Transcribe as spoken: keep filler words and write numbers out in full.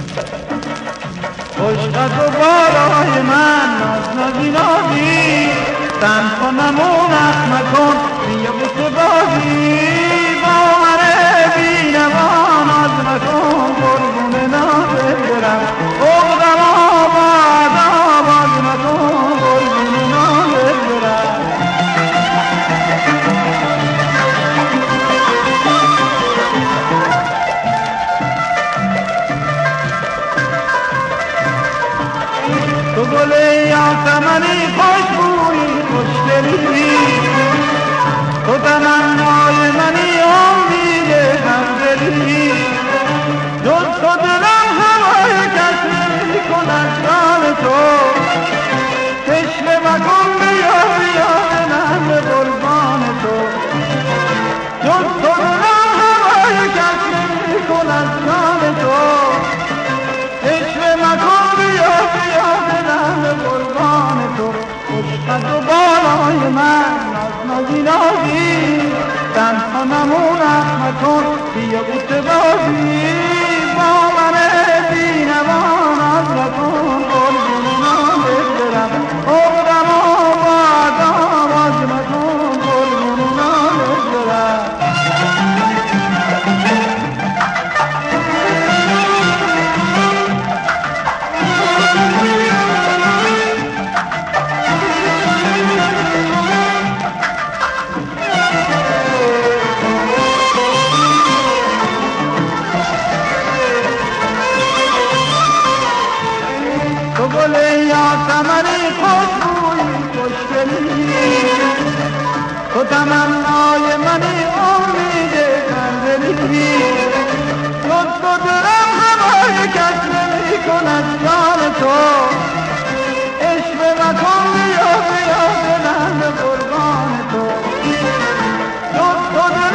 عشقت و بالای من ناز نازی نازی تن کنمون اخمه کن بیا بوسه بازی با من بی نوا ناز نکن قربون نازت برم عقدم آباد آباد نکن قربون نازت برم تو گل یاسمنی خوشبویی خوشگلی تو تمنای منی امید همدلی جز تو دلم هوای کس نمی کند شام تو تشنه مکن بیا بیا دلم به قربان تو جز تو دلم هوای کس نمی کند شام تو تشنه مکن بیا بیا دلم به قربان تو عشقت و بالای من نازی نازی تنها نمونم مکن بیا بوسه بازی با من بی نوا ناز نکن قربون نازت برم عقدم آباد آباد نکن قربون نازت برم تو گل یاسمنی خوشبویی خوشگلی تو تمام